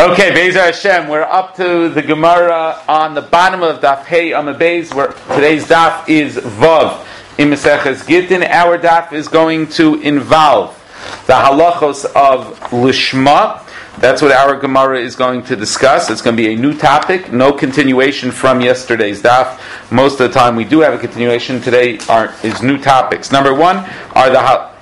Okay, Be'ezer Hashem, we're up to the Gemara on the bottom of Daf Hey Amud Beis, where today's Daf is Vav in Maseches Gittin. Our Daf is going to involve the halachos of Lishma. That's what our Gemara is going to discuss. It's going to be a new topic, no continuation from yesterday's Daf. Most of the time we do have a continuation. Today is new topics. Number one are the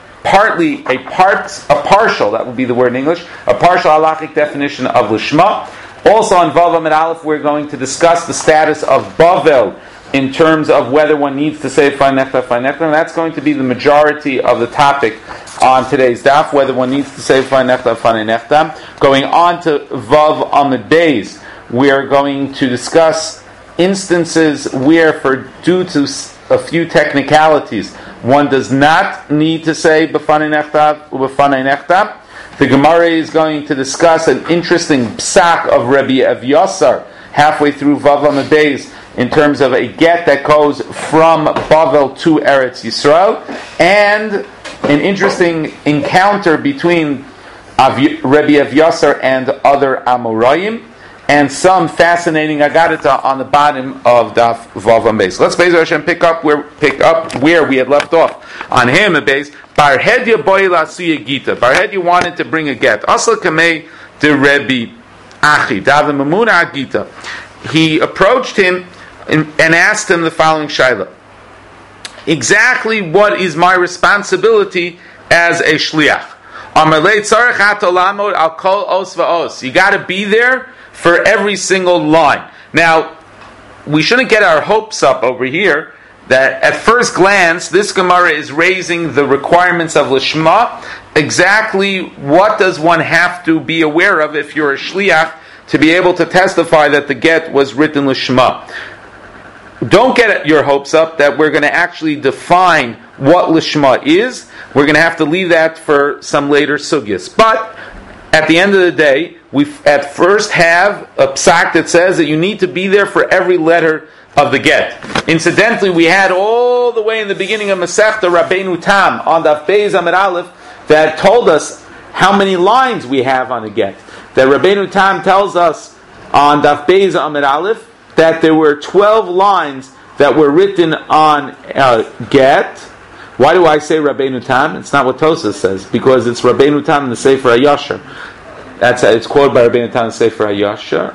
partial, that would be the word in English, a partial halachic definition of Lishma. Also on Vav Amud Aleph, we're going to discuss the status of Bavel in terms of whether one needs to say Fanechta, and that's going to be the majority of the topic on today's daf, whether one needs to say Fanechta. Going on to Vav Amud Beis, we are going to discuss instances where, due to a few technicalities, one does not need to say B'fanei Nechta. The Gemara is going to discuss an interesting psak of Rabbi Evyasar halfway through Vav Amud Beis in terms of a get that goes from Bavel to Eretz Yisrael, and an interesting encounter between Rabbi Evyasar and other Amoraim, and some fascinating agadita on the bottom of Daf Vav Amud Beis. Let's Be'ezer Hashem pick up where we had left off on Hey Amud Beis. Bar Hedya boila suya gita. Bar Hedya wanted to bring a get. Asla kamei de Rebbe Achi David Mamuna Agita. He approached him and asked him the following shaila: exactly what is my responsibility as a shliach? Amalei tzarech atolamod al kol os va'os. You got to be there for every single line. Now, we shouldn't get our hopes up over here that at first glance, this Gemara is raising the requirements of Lishma. Exactly what does one have to be aware of if you're a shliach to be able to testify that the get was written Lishma? Don't get your hopes up that we're going to actually define what Lishma is. We're going to have to leave that for some later sugyas. But at the end of the day, we at first have a psak that says that you need to be there for every letter of the get. Incidentally, we had all the way in the beginning of Masechta Rabbeinu Tam on Daf Beis Amud Aleph that told us how many lines we have on a get. That Rabbeinu Tam tells us on Daf Beis Amud Aleph that there were 12 lines that were written on get. Why do I say Rabbeinu Tam? It's not what Tosas says, because it's Rabbeinu Tam in the Sefer HaYashar. It's quoted by Rabbeinu Tam in the Sefer HaYashar.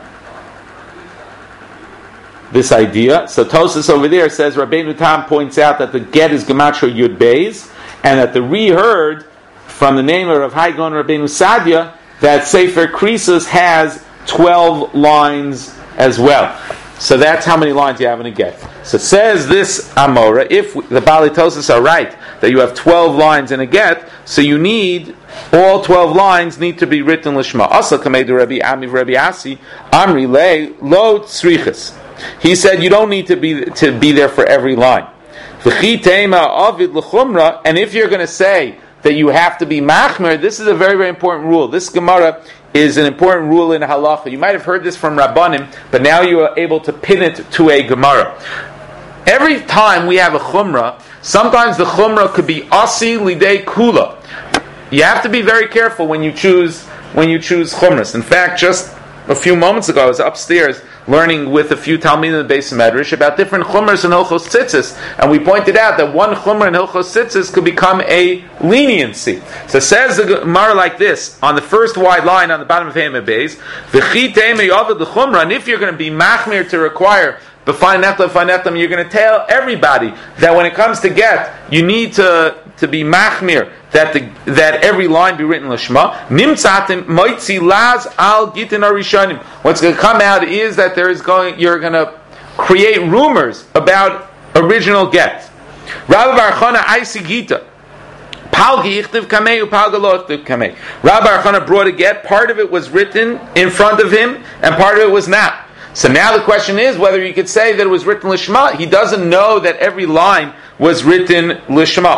This idea. So Tosas over there says Rabbeinu Tam points out that the get is Gematria Yud Beis, and that the reheard from the name of Rav Hai Gaon Rabbeinu Sadia that Sefer Krisus has 12 lines as well. So that's how many lines you have in a get. So says this Amora, if the Bali Tosas are right, that you have 12 lines in a get, so you need, all 12 lines need to be written Lishma. Asa kamedu Rabbi Ami Rabbi Asi, Amri Le, Lo Tzrichas. He said you don't need to be there for every line. V'chi teima avid l'chumra, and if you're going to say that you have to be machmer, this is a very, very important rule. This Gemara is an important rule in halacha. You might have heard this from Rabbanim, but now you are able to pin it to a Gemara. Every time we have a chumrah, sometimes the chumrah could be asi lidei kula. You have to be very careful when you choose chumras. In fact, just a few moments ago, I was upstairs learning with a few Talmidim in the Beis Medrash about different chumras and hilchos tzitzis, and we pointed out that one chumrah and hilchos tzitzis could become a leniency. So says the Gemara like this on the first wide line on the bottom of Hey Amud Beis: V'chi teimei yovad l'chumra. And if you're going to be machmir to require b'fanei nechta, you're going to tell everybody that when it comes to get, you need to be machmir that every line be written Lishma. Nimtzatim moitzi laz al gitin arishanim. What's going to come out is that you're going to create rumors about original get. Rabbi Bar Chana Aisi Gita. Palgi ichtiv kamei upalga lo ichtiv kamei. Rabbi Bar Chana brought a get. Part of it was written in front of him, and part of it was not. So now the question is whether you could say that it was written Lishma. He doesn't know that every line was written Lishma.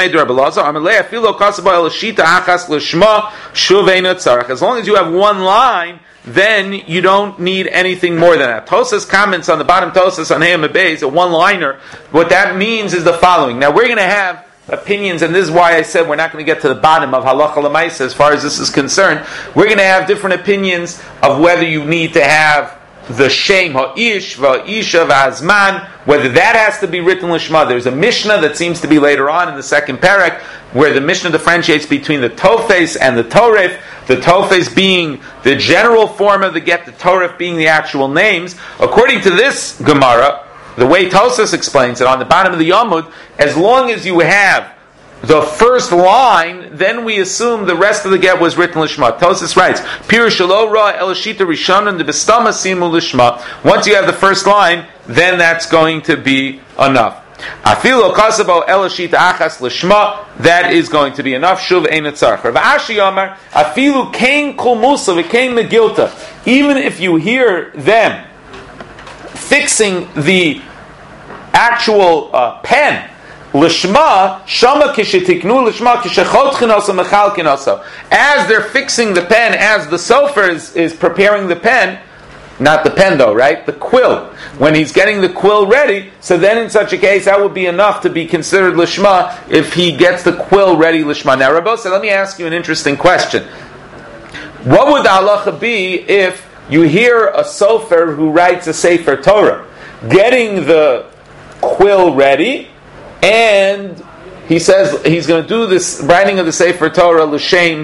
As long as you have one line, then you don't need anything more than that. Tosas comments on the bottom Tosas on Hey Amud Beis, a one-liner. What that means is the following. Now we're going to have opinions, and this is why I said we're not going to get to the bottom of halacha l'maisa as far as this is concerned. We're going to have different opinions of whether you need to have the shem ha'ish, va'isha, va'azman, whether that has to be written lishma. There's a Mishnah that seems to be later on in the second parak, where the Mishnah differentiates between the tofes and the toref. The tofes being the general form of the get, the toref being the actual names. According to this Gemara, the way Tosas explains it on the bottom of the Yamud, as long as you have the first line, then we assume the rest of the get was written lishma. Tosas writes, Pirush lo ra elashita rishonon de bestama simu lishma. Once you have the first line, then that's going to be enough. Afilu kasabo elashita achas lishma. That is going to be enough. Shuv ein tzarich. Rav Ashi Amar, afilu kain kol musa v'kain megilta. Even if you hear them fixing the actual pen, lishma shama kishetiknu lishma kishechotchinosa mechalkinosa. As they're fixing the pen, as the sofer is preparing the pen, not the pen though, right? The quill. When he's getting the quill ready, so then in such a case, that would be enough to be considered lishma if he gets the quill ready lishma. Now, Rabbi, so let me ask you an interesting question. What would the halacha be if you hear a sofer who writes a sefer Torah getting the quill ready, and he says he's going to do this writing of the sefer Torah l'shem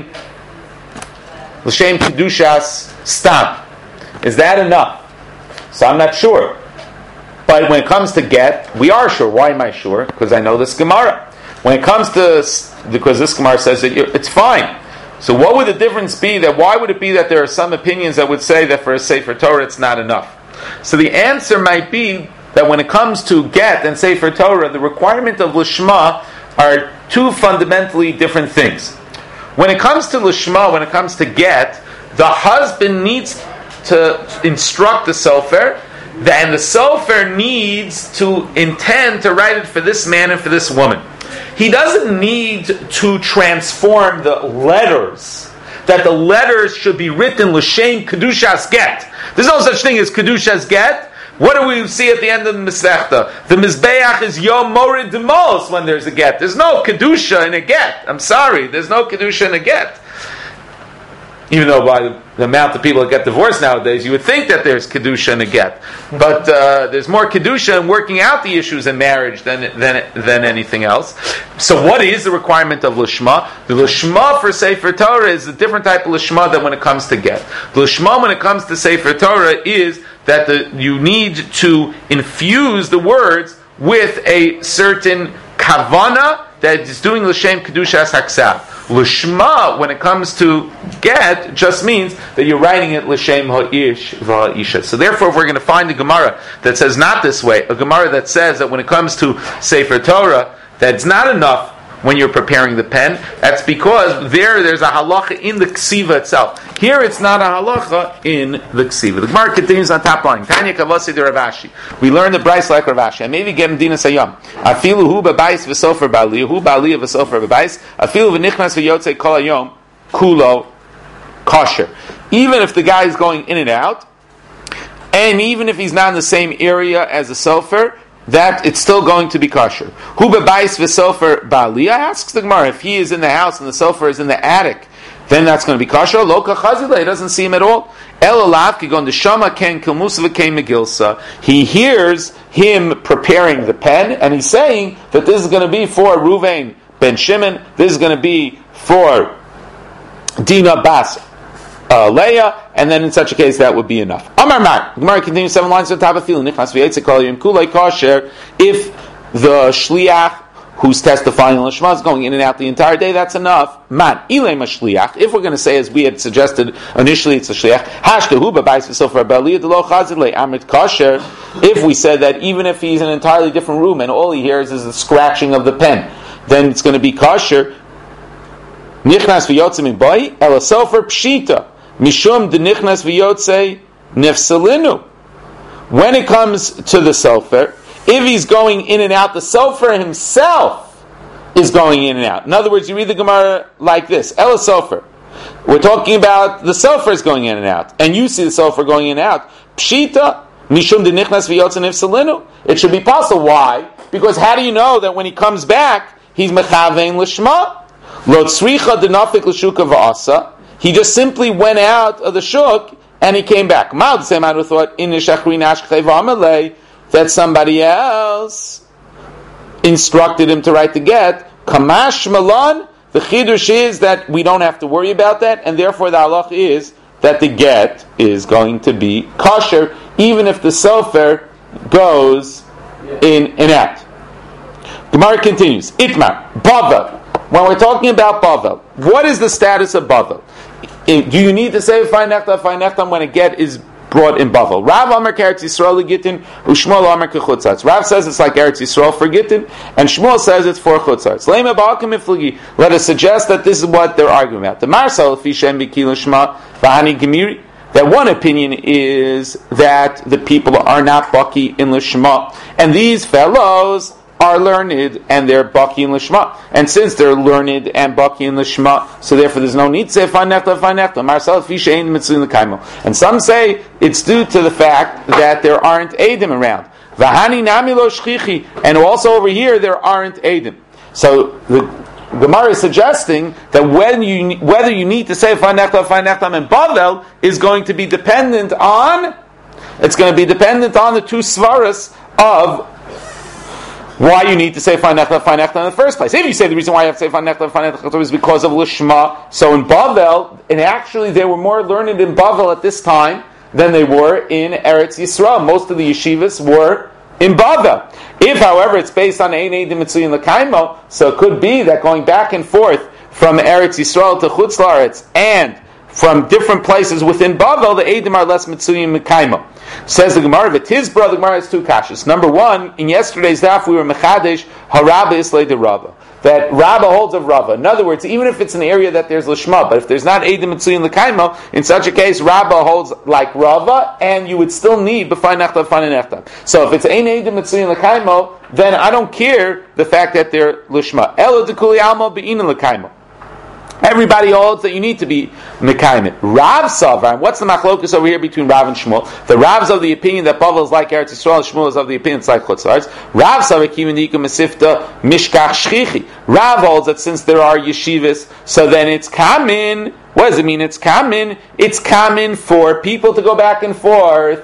kedushas stam? Is that enough? So I'm not sure. But when it comes to get, we are sure. Why am I sure? Because I know this Gemara. When it comes to, because this Gemara says that it's fine. So what would the difference be? Why would it be that there are some opinions that would say that for a Sefer Torah it's not enough? So the answer might be that when it comes to get and Sefer Torah, the requirement of Lishma are two fundamentally different things. When it comes to Lishma, when it comes to get, the husband needs to instruct the sofer, and the sofer needs to intend to write it for this man and for this woman. He doesn't need to transform the letters, that the letters should be written l'shem kedushas get. There's no such thing as kedushas get. What do we see at the end of the Masechta? The Mizbeach is Yom Morid Demos when there's a get. There's no kedusha in a get. I'm sorry, there's no kedusha in a get. Even though by the amount of people that get divorced nowadays, you would think that there's kedusha in a get, but there's more kedusha in working out the issues in marriage than anything else. So, what is the requirement of lishma? The lishma for Sefer Torah is a different type of lishma than when it comes to get. The lishma when it comes to Sefer Torah is that you need to infuse the words with a certain kavana that is doing l'shem kedushas haksav. Lishma, when it comes to get, just means that you're writing it l'shem ha'ish va'isha. So therefore, if we're going to find a Gemara that says not this way, a Gemara that says that when it comes to Sefer Torah, that it's not enough when you're preparing the pen, that's because there's a halacha in the ksiva itself. Here it's not a halacha in the ksiva. The Gemara continues on top line. Tanya kavasi de Rav Ashi. We learn the Bryce like Rav Ashi. And maybe get him dinas hayom. Afilu hu b'bayis v'sofer b'aliyah, hu b'aliyah v'sofer b'bayis, afilu v'nichnas v'yotzei kol hayom, kulo kosher. Even if the guy is going in and out, and even if he's not in the same area as the sofer, that it's still going to be kosher. Hu bebayis v'sofer ba'aliyah, asks the Gemara, if he is in the house and the sofer is in the attic, then that's going to be kosher. Lo kachazila, he doesn't see him at all. El alav ki gon deshama ken kilmusa v'kein megilsa. He hears him preparing the pen, and he's saying that this is going to be for Ruvain ben Shimon, this is going to be for Dina bas Leah, and then in such a case that would be enough. Amar Mar, Gemara continues 7 lines on top of field. Nichnas v'yetzik kol yom kulei kosher. If the shliach who's testifying on Lishma is going in and out the entire day, that's enough. Man, ilay mashliach. If we're going to say, as we had suggested initially, it's a shliach. Hashtahu b'bayis v'sofer b'aliyah delo chazid le amrit kosher. If we said that even if he's in an entirely different room and all he hears is the scratching of the pen, then it's going to be kosher. Nichnas v'yotze min boi ela sofer pshita. Mishum de nichnas v'yotzei nefsalinu. When it comes to the sofer, if he's going in and out, the sofer himself is going in and out. In other words, you read the Gemara like this: Ela sofer. We're talking about the sofer is going in and out, and you see the sofer going in and out. Pshita mishum de nichnas v'yotzei nefsalinu. It should be possible. Why? Because how do you know that when he comes back, he's mechavein l'shma. Lo tzricha denafik l'shuka v'asa. He just simply went out of the shuk and he came back. Mal, the same man who thought in that somebody else instructed him to write the get. Kamash malan. The chidush is that we don't have to worry about that, and therefore the halach is that the get is going to be kosher, even if the sofer goes in and out. Gemara continues. Itmar, Bavel. When we're talking about Bavel, what is the status of Bavel? Do you need to say Fai Nechtam when a get is brought in Bavel? Rav Amar Eretz Yisrael Gittin, Ushmuel Amar Kechutzatz. Rav says it's like Eretz Yisrael for Gittin, and Shmuel says it's for Chutzatz. Let us suggest that this is what they're arguing about. The Marsal Fishem Bikil Shma Vahani Gemiri. That one opinion is that the people are not Baki in Lishma, and these fellows are learned and they're Baki in Lishma. And since they're learned and Baki in Lishma, so therefore there's no need to say Fanechta. Marcel Fisha Ein Mitzvah Kaimo. And some say it's due to the fact that there aren't Eidim around. Vahani Namilo Shchichi. And also over here there aren't Eidim. So the Gemara is suggesting that whether you need to say Fanechtam and Bavel is going to be dependent on the two svaras of why you need to say Fanechtam in the first place. If you say the reason why you have to say Fanechtam is because of Lishma, so in Bavel, and actually they were more learned in Bavel at this time than they were in Eretz Yisrael. Most of the yeshivas were in Bavel. If, however, it's based on Ein Eidim Mitzuyin L'Kaimo, so it could be that going back and forth from Eretz Yisrael to Chutz La'aretz and from different places within Bavel, the Eidim are less Mitzuyin L'Kaimo. Says the Gemara, V'tizbra, the Gemara has two kashas. Number one, in yesterday's daf we were Mechadesh, Harabba Islay de Rabba. That Rabba holds of Rabba. In other words, even if it's an area that there's Lishma, but if there's not Eidim Mitzuyin L'Kaimo, in such a case, Rabba holds like Rabba, and you would still need B'fai Nechtam, B'fai Nechtam. So if it's Ein Eidim Mitzuyin L'Kaimo, then I don't care the fact that they're Lishma. Elo Dekuli Alma Be'inin L'Kaimo. Everybody holds that you need to be Mekayim. Rav Savar, what's the machlokus over here between Rav and Shmuel? The Rav's of the opinion that Bavel is like Eretz Yisrael, Shmuel is of the opinion it's like Chutz La'aretz. Rav Savar Kivenika Mesifta Mishkach Shchichi. Rav holds that since there are yeshivas, so then it's common. What does it mean? It's common. It's common for people to go back and forth.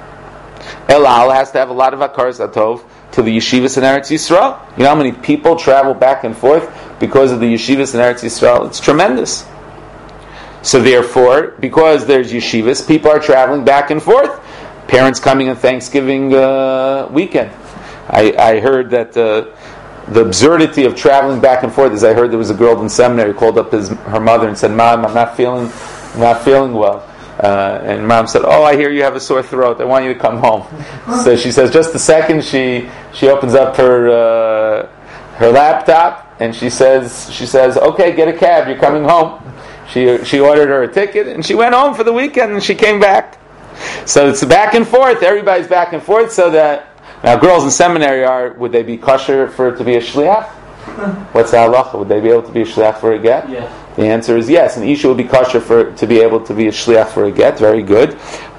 Elal has to have a lot of Hakaras Atov to the yeshivas in Eretz Yisrael. You know how many people travel back and forth because of the yeshivas in Eretz Yisrael? It's tremendous. So therefore, because there's yeshivas, people are traveling back and forth. Parents coming on Thanksgiving weekend. I heard that the absurdity of traveling back and forth is I heard there was a girl in seminary who called up her mother and said, "Mom, I'm not feeling well." And Mom said, "Oh, I hear you have a sore throat. I want you to come home." So she says, just a second. She opens up her laptop and she says, "Okay, get a cab. You're coming home." She ordered her a ticket and she went home for the weekend and she came back. So it's back and forth. Everybody's back and forth. So that now girls in seminary would they be kosher to be a shliach? What's the halacha? Would they be able to be a shliach for a get? Yeah. The answer is yes. An isha would be kosher to be able to be a shliach for a get. Very good.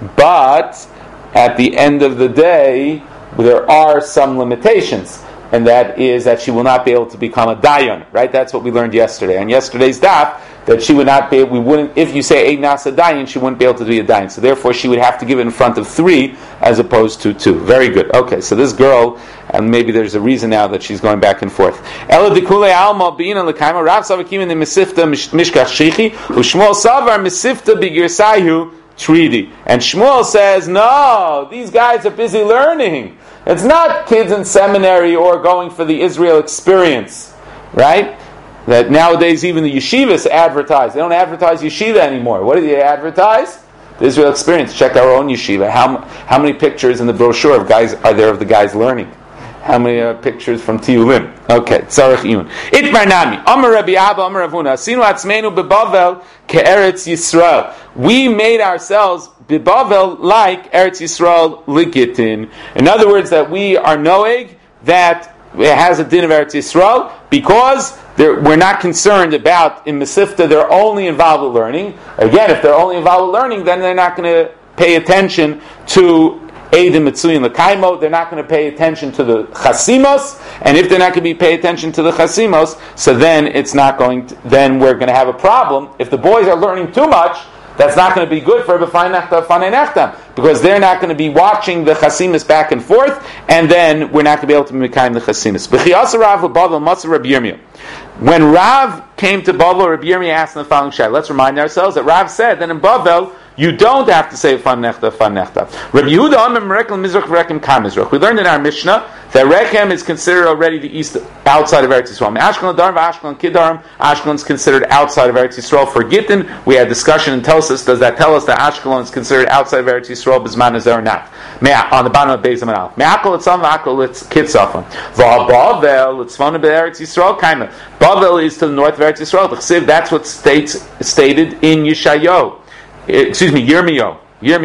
But at the end of the day, there are some limitations. And that is that she will not be able to become a dayan. Right? That's what we learned yesterday. On yesterday's daf, that she would not be, if you say Eid Nasa Dayan, she wouldn't be able to be a Dayan. So therefore she would have to give it in front of 3 as opposed to 2. Very good. Okay, so this girl, and maybe there's a reason now that she's going back and forth. Ela Dikule Alma B'ina L'Kaima, Rav Savakim in the Mesifta Mishkach Shichi, U'Shmuel Savar Mesifta B'Girsayu Tridi. And Shmuel says, no, these guys are busy learning. It's not kids in seminary or going for the Israel experience. Right? That nowadays even the yeshivas advertise. They don't advertise yeshiva anymore. What do they advertise? The Israel experience. Check our own yeshiva. How many pictures in the brochure of guys are there of the guys learning? How many pictures from Tiyulim? Okay, Tzarech Iyun. Itmar Nami. Amar Rabbi Abba, Amar Ravuna. Asinu atzmeinu bebavel ke'eretz Yisrael. We made ourselves bebavel like Eretz Yisrael ligitin. In other words, that we are noeg that it has a din of Eretz Yisrael because we're not concerned about, in Mesifta, they're only involved with learning. Again, if they're only involved with learning, then they're not going to pay attention to Eidim Mitzuyin L'Kaimo, they're not going to pay attention to the Chasimos, and if they're not going to pay attention to the Chasimos, so then then we're going to have a problem. If the boys are learning too much, that's not going to be good for B'fai Nechta, Fanei Nechtam, because they're not going to be watching the Chasimus back and forth, and then we're not going to be able to Mekayim the Chasimus. B'chiyasa Rav l'Bavel Matzah Rabbi Yirmiyah. When Rav came to Bavel, Rabbi Yirmiyah asked in the following shayla. Let's remind ourselves that Rav said that in Bavel, you don't have to say Fan Nechta. Rabbi Yehuda Amem Rekem Mizrach Rekem Kam Mizrach. We learned in our Mishnah that Rechem is considered already the east, outside of Eretz Yisrael. Ashkelon Darm, Ashkelon Kidarim. Ashkelon is considered outside of Eretz Yisrael. For Gittin, we had discussion in Tosos. Does that tell us that Ashkelon is considered outside of Eretz Yisrael? B'zman Ezer or not? On the bottom of Beis Amanal. Me'akol etzam v'akol etz kitzafon. V'abavel etzvona be'Eretz Yisrael kaima. Bavel is to the north of Eretz Yisrael. That's what stated in Yeshayahu. Yirmiyahu.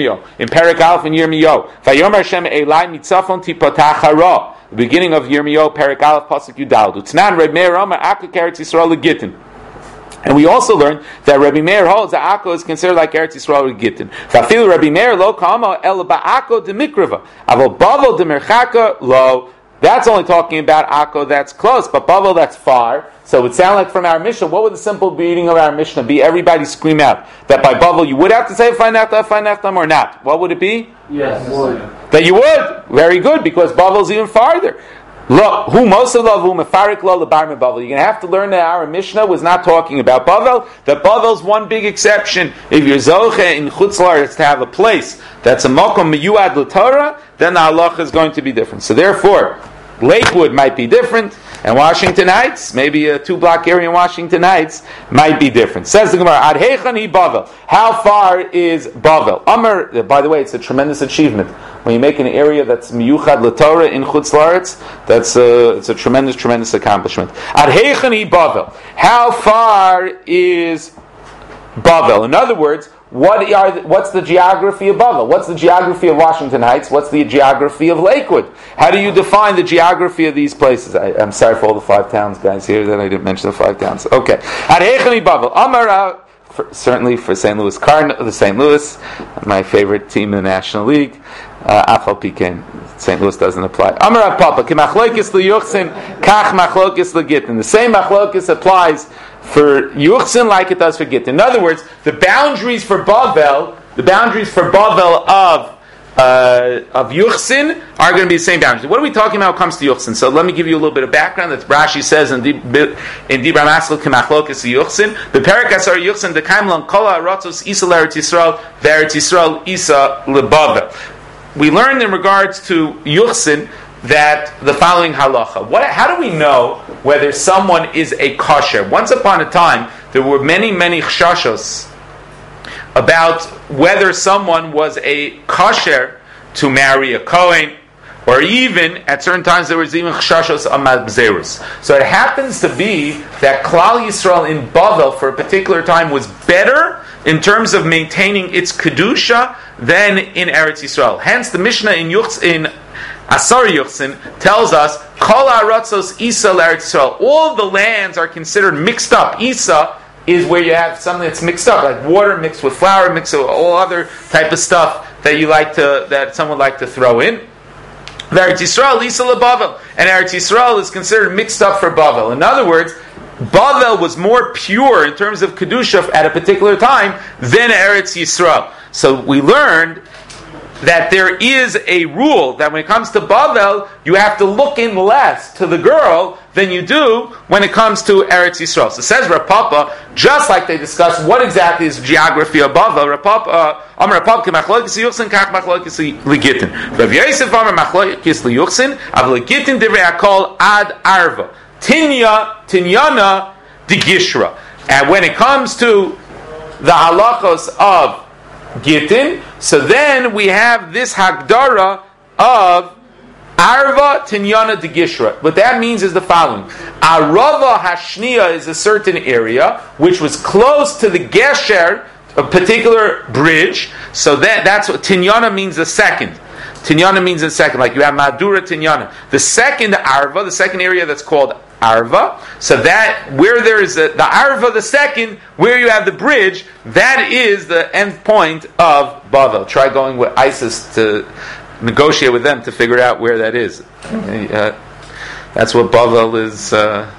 In Perek Aleph and Yirmiyahu. Vayomer Hashem Elai mitzafon tipotach hara. The beginning of Yirmiyahu, Perek Aleph, Pasuk Yudal. Utznan Reb Meir Omer Akko Eretz Yisrael L'Gittin. And we also learned that Rabbi Meir holds that Akko is considered like Eretz Yisrael L'Gittin. Fafil Rabbi Meir lo kama el ba'akko demikrava. Avol bavel demerchaka lo. That's only talking about Akko that's close, but bavel that's far. So it would sound like from our Mishnah, what would the simple reading of our Mishnah be? Everybody scream out that by bavel you would have to say Fanei Nechtam or not. What would it be? Yes. That you would. Very good, because bavel is even farther. Look, who most of who mefarik lo lebar me bavel. You're going to have to learn that our Mishnah was not talking about bavel. That bavel's one big exception. If you're zoche in Chutz La'aretz to have a place that's a mokom miyuad l'Torah, then the halacha is going to be different. So therefore, Lakewood might be different, and Washington Heights, maybe a 2-block area in Washington Heights, might be different. Says the Gemara, Ad heichani Bavel. How far is Bavel? Amr, by the way, it's a tremendous achievement. When you make an area that's miyuchad l'Torah in Chutz La'aretz, it's a tremendous accomplishment. Ad heichani Bavel. How far is Bavel? In other words, what's the geography of Bavel? What's the geography of Washington Heights? What's the geography of Lakewood? How do you define the geography of these places? I'm sorry for all the 5 towns guys here that I didn't mention the 5 towns. Okay. Ad heichani Bavel. Amar, certainly for St. Louis Cardinals, the St. Louis, my favorite team in the National League. Afal Piken. St. Louis doesn't apply. Amar Papa, ki machlokes liyuchsin, kach machlokes legittin. The same machlokes applies for Yuchsin like it does for Gittin. In other words, the boundaries for Bavel of Yuchsin are going to be the same boundaries. What are we talking about when it comes to Yuchsin? So let me give you a little bit of background that Rashi says in Dibra Maskil K'machlokes Yuchsin. Beperek Asar Yuchsin Dekaim Lan Kol Ha'aratzos Isa L'Eretz Yisrael V'Eretz Yisrael Isa L'Bavel. We learned in regards to Yuchsin that the following halacha. How do we know whether someone is a kosher? Once upon a time, there were many chashashos about whether someone was a kosher to marry a Kohen, or even, at certain times, there was even chashashos amabzerus. So it happens to be that Klal Yisrael in Bavel for a particular time was better in terms of maintaining its kedusha than in Eretz Yisrael. Hence, the Mishnah in Asar Yuchsin tells us, Kol ha'aratzos Isa l'Eretz Yisrael. All the lands are considered mixed up. Isa is where you have something that's mixed up, like water mixed with flour, mixed with all other type of stuff that someone would like to throw in. Eretz Yisrael, Isa l'Bavel. And Eretz Yisrael is considered mixed up for Bavel. In other words, Bavel was more pure in terms of Kedusha at a particular time than Eretz Yisrael. So we learned that there is a rule that when it comes to Bavel, you have to look in less to the girl than you do when it comes to Eretz Yisrael. So says Rav Papa, just like they discussed what exactly is the geography of Bavel, Rav Papa, Amar Rav Papa, machlokes liyuchsin, kach machlokes ligittin. Rav Yosef Amar machlokes liyuchsin, av ligittin divrei hakol ad arva. Tinyana digishra. And when it comes to the halachos of Gittin, so then we have this Hagdara of Arva Tinyana Digishra. What that means is the following. Arava Hashniya is a certain area which was close to the Gesher, a particular bridge. So that's what Tinyana means the second. Tinyana means the second, like you have Madura Tinyana. The second Arva, the second area that's called Arva, so that where there is the Arva, the second, where you have the bridge, that is the end point of Bavel. Try going with ISIS to negotiate with them to figure out where that is. That's what Bavel is.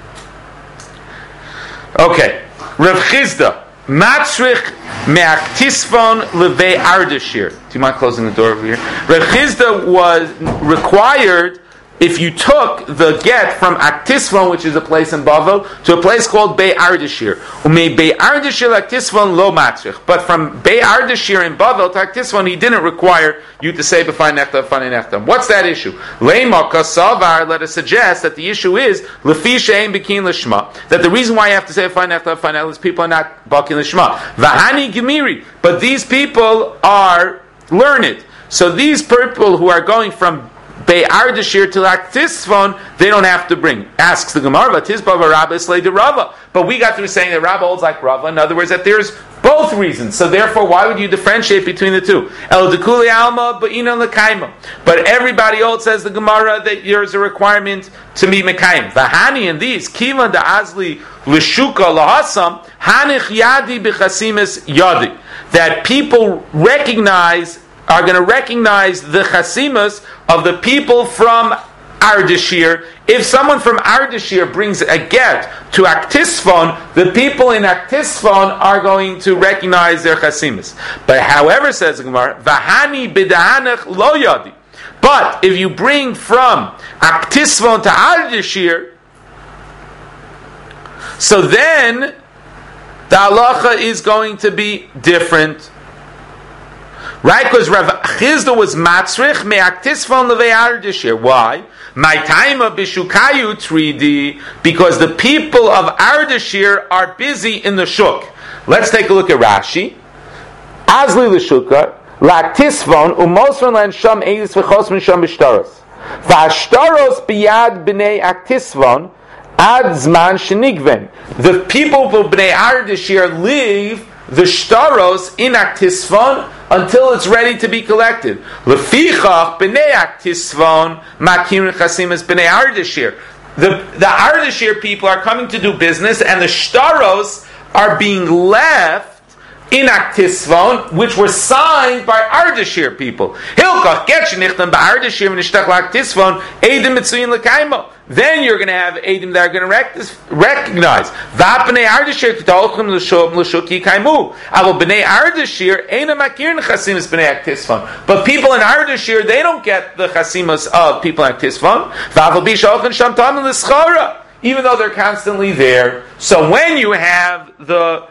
Okay, Rav Chizda, Matzrich me'aktisfon levei ardashir. Do you mind closing the door over here? Rav Chizda was required, if you took the get from Aktisfon, which is a place in Bavel, to a place called Bei Ardashir. Umei Bei Ardashir Aktisfon lo matzrich. But from Bei Ardashir in Bavel to Aktisfon, he didn't require you to say B'fai Nechtam, B'fai Nechtam. What's that issue? Leima Kasavar, let us suggest that the issue is Lefi Shein Bekin Lishma. That the reason why you have to say B'fai Nechtam, B'fai Nechtam is people are not Bakin Lishma. Vahani Gemiri. But these people are learned. So these people who are going from Bei Ardashir to Aktisfon, they don't have to bring. Asks the Gemara, Tizba Rabba Islay de Rava. But we got through saying that Rabba holds like Rava. In other words, that there's both reasons. So therefore, why would you differentiate between the two? El Dekuli Alma, Ba'ina Lekaima. But everybody else says the Gemara that there's a requirement to be Mekayim. Vahani in these, Kivan da Azli Lishuka Lahasam, Hanich Yadi B'chasimis Yadi. That people are going to recognize the chasimas of the people from Ardashir. If someone from Ardashir brings a get to Aktisfon, the people in Aktisfon are going to recognize their chasimas. But however, says the Gemara, Vahani b'dahanach lo yadi. But if you bring from Aktisfon to Ardashir, so then the halacha is going to be different. Right, because Rav Chizda was matzrich me'aktisfon levei Ardashir. Why? My time of bishukayu 3D, because the people of Ardashir are busy in the shuk. Let's take a look at Rashi. Azli l'shuka la'aktisfon umosron lan sham eis v'chos min sham b'shtaros v'ashtaros biyad b'nei aktisfon ad zman shenigven. The people of Bnei Ardashir leave the shtaros in Aktisfon until it's ready to be collected. Lefichach b'nei Aktisfon makirin chasimas b'nei Ardashir. The Ardashir people are coming to do business, and the shtaros are being left in Aktisfon, which were signed by Ardashir people. Hilkach get shenichtam b'Ardashir v'nishtach l'Aktisfon edim mitzuyin l'kaimo. Then you're going to have edim that are going to recognize. V'apnei Ardashir k'tolchim l'shum l'shuki kaimu. Avo b'nei Ardashir eina makirin chasimas b'nei Aktisfon. But people in Ardashir, they don't get the chasimas of people in Aktisfon. V'avo b'shochen shamtam l'schara. Even though they're constantly there. So when you have the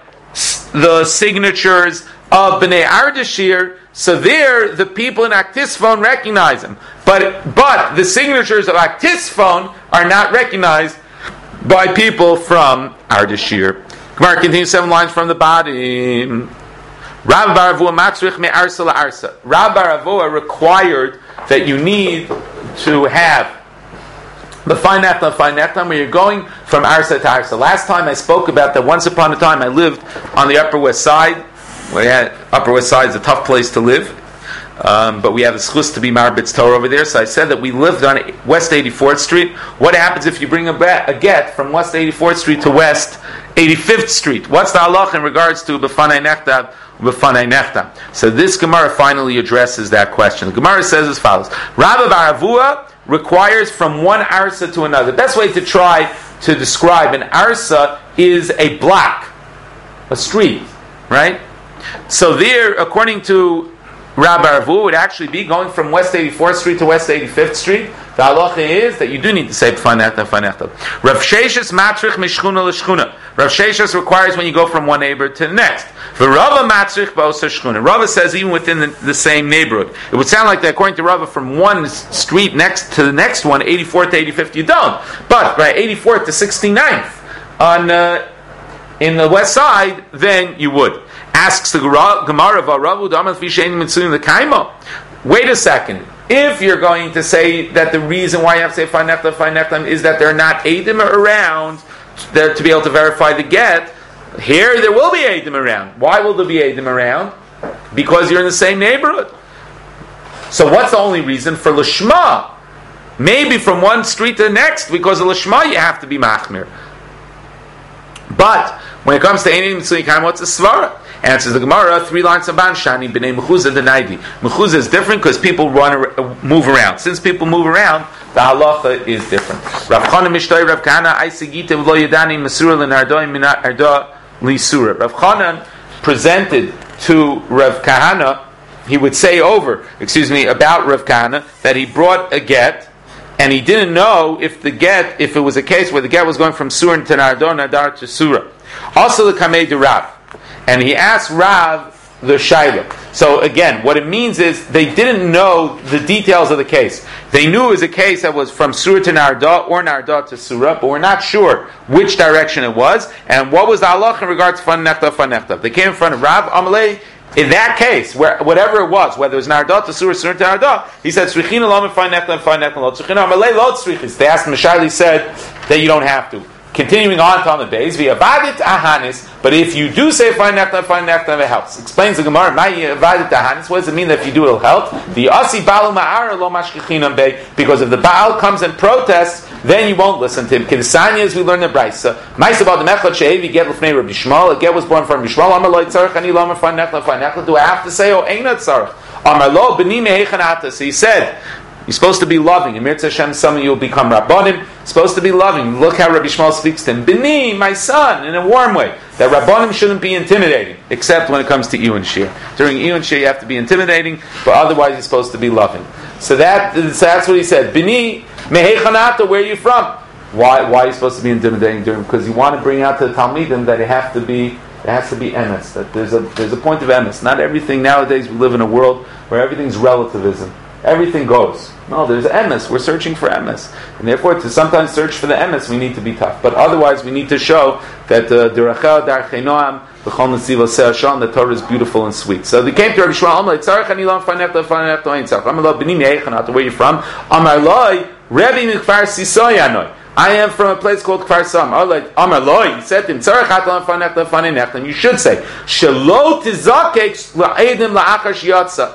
signatures of Bnei Ardashir, so there the people in Aktisfon recognize them. But the signatures of Aktisfon are not recognized by people from Ardashir. Gemara continues 7 lines from the bottom. Rabbi Baravua matzrich me'arsa la'arsa. Rabbi Baravua required that you need to have the fine nechtam, where you're going from Arsa to Arsa. Last time I spoke about that once upon a time I lived on the Upper West Side. Upper West Side is a tough place to live, but we have a schus to be Marbitz Torah over there. So I said that we lived on West 84th Street. What happens if you bring a get from West 84th Street to West 85th Street? What's the halach in regards to B'fanai Nechtam? So this Gemara finally addresses that question. The Gemara says as follows: Rabbi Baravua requires from one arsa to another. The best way to try to describe an arsa is a block, a street, right? So there, according to Rabbi Baravua, would actually be going from West 84th Street to West 85th Street. The halacha is that you do need to say B'fan Nechtam. Rav Sheshes matrich mishchuna l'shchuna. Rav Sheshes requires when you go from one neighbor to the next. V'Rava matrich ba'osa shchuna. Rava says even within the same neighborhood. It would sound like that according to Rava, from one street next to the next one, 84th to 85th, you don't. But right, 84th to 69th in the west side, then you would. Asks the Gemara, wait a second. If you're going to say that the reason why you have to say fine nechtam is that there are not eidim around there to be able to verify the get, here there will be eidim around. Why will there be eidim around? Because you're in the same neighborhood. So what's the only reason for lishma? Maybe from one street to the next, because of lishma you have to be machmir. But when it comes to eidim mitzuyim, what's the svara? Answers the Gemara, 3 lines of Banshani, B'nei Mechuzah Denaidi. Mechuzah is different because people move around. Since people move around, the halacha is different. Rav Chana Mishtoi Rav Kahana, Aisegite V'lo Yedani Mesura L'Nardoi Min Arda L'Isura. Rav Chana presented to Rav Kahana, he would say about Rav Kahana, that he brought a get, and he didn't know if it was a case where the get was going from Surah to Nardor, Nardar to Surah. Also the Kamei de Rav. And he asked Rav the Shaila. So again, what it means is they didn't know the details of the case. They knew it was a case that was from Surah to Narda or Narda to Surah, but we're not sure which direction it was, and what was the halach in regards to Fan Nechta. They came in front of Rav Amalei. In that case, whatever it was, whether it was Narda to Surah, Surah to Narda, he said, Tzrichina lo Fan Nechta, Fan Nechta lo Tzrichina Amalei lo Tzrichis. They asked him, Mishaili said that you don't have to. Continuing on to the base, via vadit ahanis. But if you do say fine nechta, it helps. Explains the Gemara. Vadit ahanis. What does it mean that if you do, it'll help? The asi baal ma'ara lo mashkichinam bei. Because if the baal comes and protests, then you won't listen to him. Kinsanya, as we learn the brayso. Ma'isa about the mechad she'evi get l'fnei Rabbi Shmuel. A get was born from Rabbi Shmuel. Amar lo yitzarech ani lo fine nechta. Do I have to say eina tzarech? Amar lo b'ni me'echanata. So he said, you're supposed to be loving. In Mirza Hashem, some of you will become Rabbanim. Supposed to be loving. Look how Rabbi Shmuel speaks to him. B'ni, my son, in a warm way. That Rabbanim shouldn't be intimidating, except when it comes to Iyun Shir. During Iyun Shir, you have to be intimidating, but otherwise you're supposed to be loving. So that's what he said. B'ni, mehechanata, where are you from? Why are you supposed to be intimidating during? Because you want to bring out to the Talmidim that it has to be emes. That there's a point of emes. Not everything nowadays. We live in a world where everything's relativism. Everything goes. No, there's emes. We're searching for emes, and therefore, to sometimes search for the emes, we need to be tough. But otherwise, we need to show that the Torah is beautiful and sweet. So they came to Rabbi Shmuel. Where are you from? I am from a place called Kfar Sam. Amar Loi, he said to him, and you should say, Shelo tizakek la'edim la'achar shiyatza.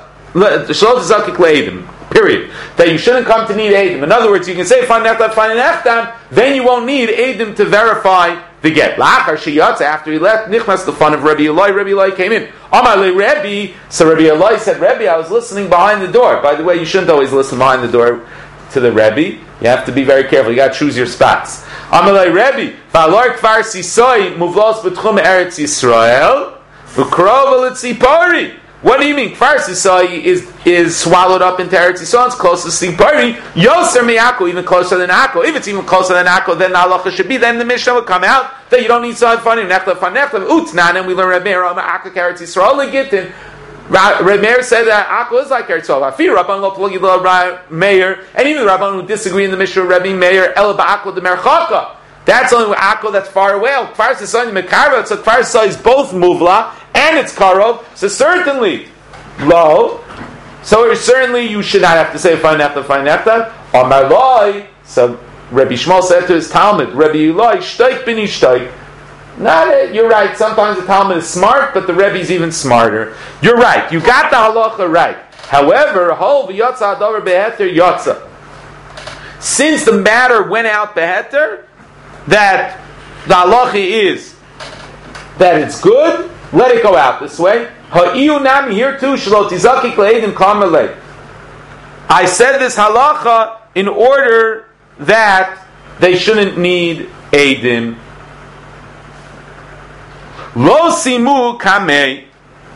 Period. That you shouldn't come to need Eidim. In other words, you can say then you won't need Eidim to verify the get. After he left, Nichmas the fun of Rabbi Eloi. Rabbi Eloi came in. So Rabbi Eloi said, Rabbi, I was listening behind the door. By the way, you shouldn't always listen behind the door to the Rebbe. You have to be very careful. You got to choose your spots. Amalei Rebbe, V'alor Kfar Sisoi Muvlos B'tchum Eretz Yisrael V'krov L'tzipari. What do you mean? Kfar Sisai is swallowed up into Eretz Yisrael. It's close to Sipari. Yoser Miyako, even closer than Akko. If it's even closer than Akko, then the halacha should be. Then the Mishnah will come out that you don't need Sa'ad Fanim, Nechla Fan Nechla, Utnan, and we learn Reb Meir, Akko Eretz Yisrael, Legitin. Reb Meir said that Akko is like Eretz Yisrael. Afir Rabban Lo Plagi Lo Meir, and even the Rabban who disagree in the Mishnah, Rebbe Meir, Ela Ba'akko de Merchaka. That's only with Akko that's far away. Kfar Sisai Mekarva, so Kfar Sisai is both Muvla and it's Karov, so certainly low. So certainly you should not have to say fine nefta. Amar Loi. So Rabbi Shmuel said to his Talmud, Rabbi Eloi, shtoik b'ni shtoik. You're right. Sometimes the Talmud is smart, but the Rebbe is even smarter. You're right. You got the halacha right. However, hol v'yotza adover beheter yotza. Since the matter went out beheter, that the halacha is that it's good, let it go out this way. Ha'iyu nami here too, shelo tizaki kleidim kamelei. I said this halacha in order that they shouldn't need eidim. Lo simu kamei.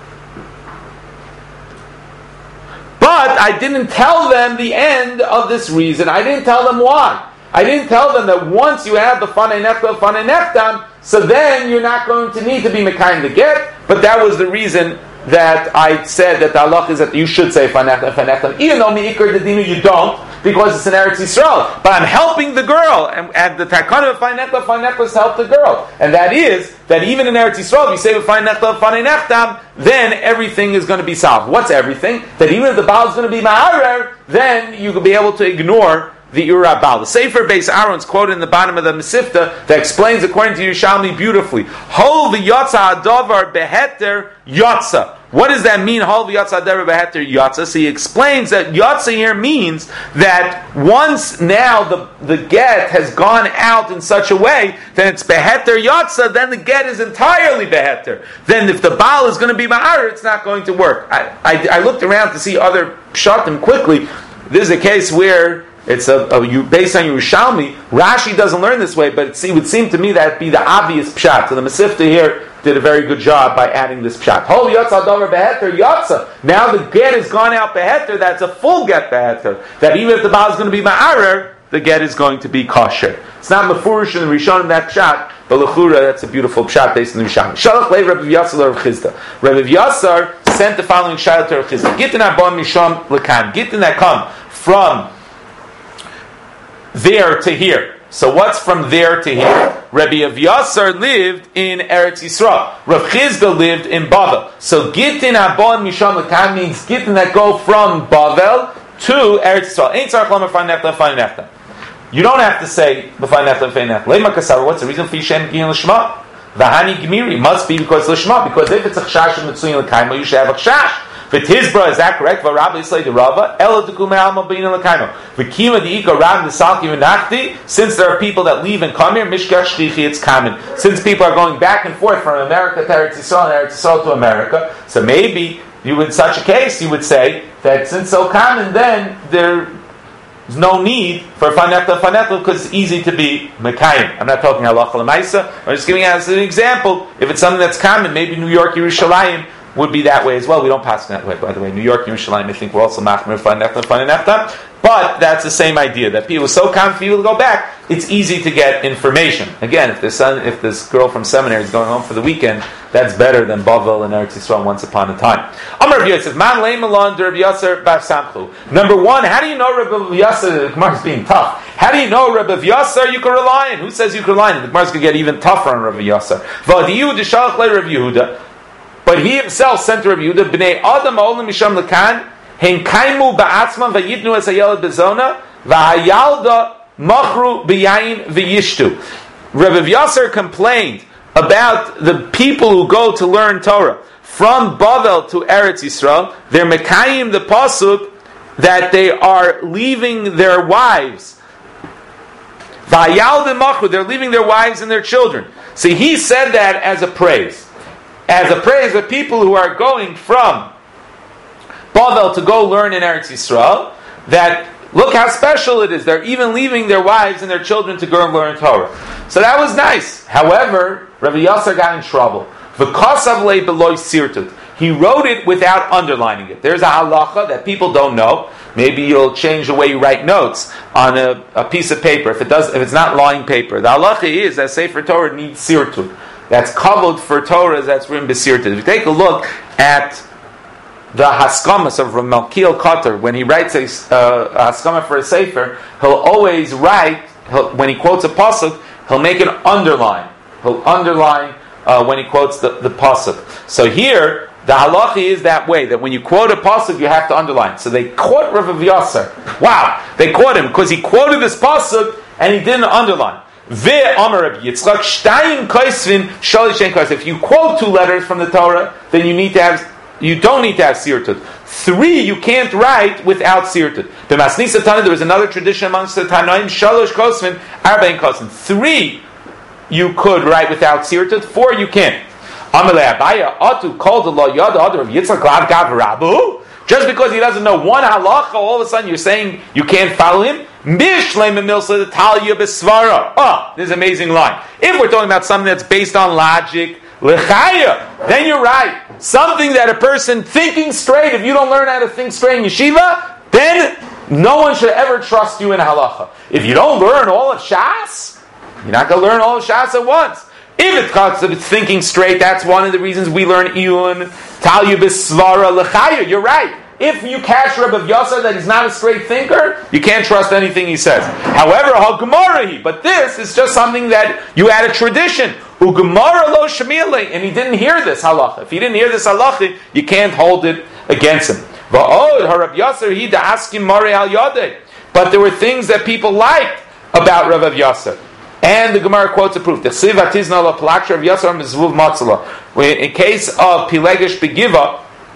But I didn't tell them the end of this reason. I didn't tell them why. I didn't tell them that once you have the fanei neftam, so then you're not going to need to be mekayim the get. But that was the reason that I said that the halach is that you should say fanei neftam, even though mi'ikar dedinu you don't, because it's an Eretz Yisrael. But I'm helping the girl, and the takana of fanei neftam is help the girl, and that is that even in Eretz Yisrael, if you say fanei neftam, then everything is going to be solved. What's everything? That even if the baal is going to be ma'arer, then you could be able to ignore the Ura Baal. The Sefer Beis Aaron's quoted in the bottom of the Mesifta that explains, according to Yerushalmi, beautifully. Hol v'yotza hadavar beheter yotza. What does that mean? Hol v'yatsa dever beheter yatsa. So he explains that yatsa here means that once now the get has gone out in such a way, then it's beheter yatsa, then the get is entirely beheter. Then if the Baal is going to be ma'arer, it's not going to work. I looked around to see other pshatim quickly. This is a case where it's based on Yerushalmi. Rashi doesn't learn this way, but it would seem to me that it'd be the obvious pshat. So the Masifta here did a very good job by adding this pshat. Hol yatsa davar beheter yatsa. Now the get has gone out beheter. That's a full get beheter. That even if the Baal is going to be ma'arer, the get is going to be kosher. It's not mefurish in the Rishonim that pshat, but l'chura that's a beautiful pshat based on the Rishonim. Shalach lei Rabbi Yasar Rav Chizda. Rabbi Yasar sent the following shayla to Rav Chizda. Gittin abon misham lekan. Gittin that come from there to here. So what's from there to here? Rabbi Avyasar lived in Eretz Yisrael. Rav Chizda lived in Bavel. So Gittin Abon Misham Lekan means Gittin that go from Bavel to Eretz Yisrael. Ain't tzarich lomar fa'in nefta fa'in nefta. You don't have to say b'fa'in nefta fa'in nefta. Lema kasar. What's the reason for Yishem Gin L'shma? V'hani Gmiri must be because L'shma. Because if it's a chashash and mitzuyin l'kaimo, you should have a chashash. V'tizbra, is that correct? V'rabbi Yisrael the Rava, ela t'kum alma b'ina l'kaimo. V'kima di'ika rab n'salki v'nachti, since there are people that leave and come here, mishkach shlichi, it's common. Since people are going back and forth from America to Eretz Yisrael and Eretz Yisrael to America, so maybe you, in such a case, you would say that since so common, then there's no need for fanefta because it's easy to be mekayim. I'm not talking halacha l'maisa. I'm just giving as an example. If it's something that's common, maybe New York, Yerushalayim would be that way as well. We don't pass that way, by the way. New York, Yerushalayim, I think we're also machmir fanefta. But that's the same idea, that people are so confident people to go back, it's easy to get information. Again, if this girl from seminary is going home for the weekend, that's better than Bavel and Eretz Yisrael once upon a time. Amar Rabbi Yosef, man leimalon Rabbi Yasser bar Samchu. Number one, how do you know Rabbi Yasser? The Gemara's being tough. How do you know Rabbi Yasser you can rely on? Who says you can rely on? The Gemara's going to get even tougher on Rabbi Yasser. V'adiyu d'shalach le Rabbi Yehuda. But he himself sent to Rabbi Yehuda, b'nei adam olim misham lekan, hen kaimu ba'atzman v'yidnu es hayelad bezona, v'hayalda machru b'yayin v'yishtu. Rabbi Yasser complained about the people who go to learn Torah from Bavel to Eretz Yisrael. They're mekayim the pasuk that they are leaving their wives. V'hayalda machru, they're leaving their wives and their children. See, he said that as a praise. As a praise of people who are going from Bavel to go learn in Eretz Yisrael, that look how special it is. They're even leaving their wives and their children to go and learn Torah. So that was nice. However, Rabbi Yasser got in trouble. V'kasav le beloy sirtut. He wrote it without underlining it. There's a halacha that people don't know. Maybe you'll change the way you write notes on a piece of paper if it's not lying paper. The halacha is that Sefer Torah needs sirtut. That's covered for Torah that's written besirtut. If you take a look at the Haskamas of Malkiel Kotter, when he writes a Haskama for a Sefer, he'll always write, when he quotes a pasuk, he'll make an underline. He'll underline when he quotes the pasuk. So here, the halacha is that way, that when you quote a pasuk, you have to underline. So they caught Rav Yasser. Wow! They caught him, because he quoted this pasuk, and he didn't underline. If you quote two letters from the Torah, then you don't need to have sirtut. 3 you can't write without sirtut. There was another tradition amongst the Tanaim, shalosh kosvin, arbain kosvin. 3 you could write without sirtut, 4 you can't. Just because he doesn't know one halacha, all of a sudden you're saying you can't follow him? This is an amazing line. If we're talking about something that's based on logic, then you're right. Something that a person thinking straight, if you don't learn how to think straight in yeshiva, then no one should ever trust you in halacha. If you don't learn all of Shas, you're not going to learn all of Shas at once. If it comes to thinking straight, that's one of the reasons we learn Iyun, Talyu B'Svara L'chaya. You're right. If you catch Rabbi Yasser that he's not a straight thinker, you can't trust anything he says. However, HaGemarahi, but this is just something that you add a tradition. U'Gemara lo shemile, and he didn't hear this halacha. If he didn't hear this halacha, you can't hold it against him. Va'od HaRab Yasser hi da'askim mari al yadeh. But there were things that people liked about Rabbi Yasser. And the Gemara quotes a proof. In case of Pilegesh Begiva,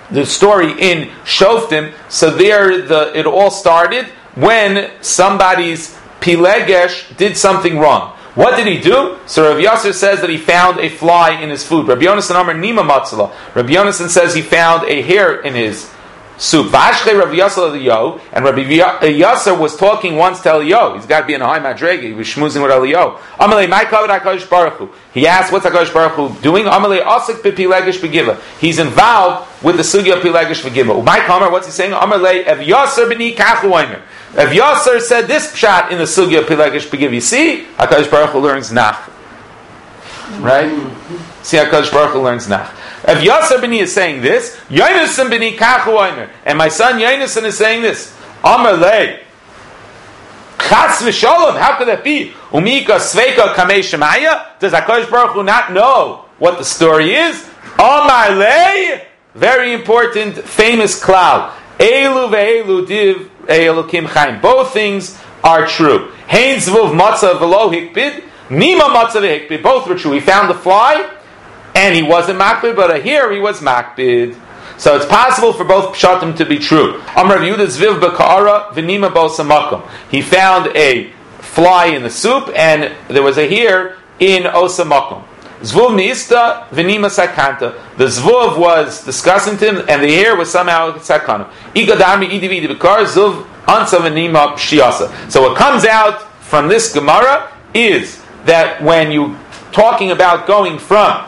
the story in Shoftim. So there, it all started when somebody's Pilegesh did something wrong. What did he do? So Rabbi Yasser says that he found a fly in his food. Rabbi Yonasan Amar Nima Matzala. Rabbi Yonasan says he found a hair in his soup. Vashche Rabbi Yasser Eliyahu, and Rabbi Yasser was talking once to Eliyahu. He's got to be in a high madrega. He was schmoozing with Eliyahu. Amalei, my kavod HaKadosh Baruch Hu. He asked, what's HaKadosh Baruch Hu doing? Amalei asik b'pilegesh b'giva. He's involved with the sugya of pilegesh b'giva. My kamar, what's he saying? Amalei ev Yasser b'ni kachu oimer. Ev Yasser said this pshat in the sugya of pilegesh b'giva. You see, HaKadosh Baruch Hu learns nach. Right? See, HaKadosh Baruch Hu learns nach. If Yasser B'ni is saying this, Yonasan B'ni Kachu Omer, and my son Yonasan is saying this, Amar Lei, Chas V'Sholom, how could that be? Umika Sveika Kamei Shemaya? Does HaKadosh Baruch Hu not know what the story is? Amar Lei, very important, famous klal. Elu ve'elu div elokim chaim. Both things are true. Hein zvuv matzah v'lo hikbid, nima matzah v'hikbid. Both were true. He found the fly, and he wasn't makbid, but here he was makbid. So it's possible for both pshatim to be true. Amar Yehuda zviv b'ka'ara v'nima b'osamakom. He found a fly in the soup, and there was a hair in osamakom. Zvuv niista v'nima sakanta. The zvuv was discussing to him, and the hair was somehow sakana. Igadami idividi b'kar zuv ansa v'nima pshiasa. So what comes out from this Gemara is that when you talking about going from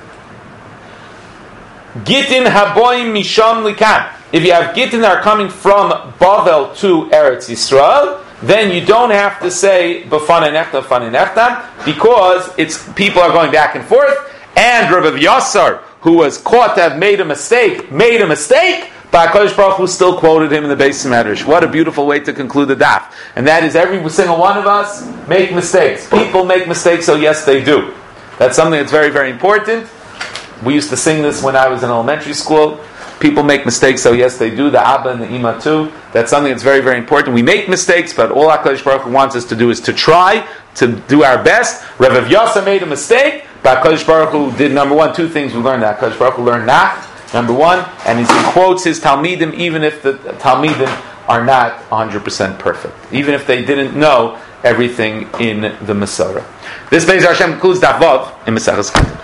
Gittin haboim misham likan. If you have Gittin that are coming from Bavel to Eretz Yisrael, then you don't have to say b'fanei nechtam, because it's people are going back and forth. And Rabbi Yasser, who was caught to have made a mistake, but HaKadosh Baruch Hu still quoted him in the Beis Medrash. What a beautiful way to conclude the daf. And that is, every single one of us make mistakes. People make mistakes, so yes, they do. That's something that's very, very important. We used to sing this when I was in elementary school. People make mistakes, so yes, they do. The Abba and the Ima too. That's something that's very, very important. We make mistakes, but all HaKadosh Baruch Hu wants us to do is to try to do our best. Rav Yasa made a mistake, but HaKadosh Baruch Hu did, number one, two things we learned that. HaKadosh Baruch Hu learned nach, number one, and he quotes his Talmidim, even if the Talmidim are not 100% perfect. Even if they didn't know everything in the Masorah. This Beis Hashem concludes Daf Vav in Maseches Kitin.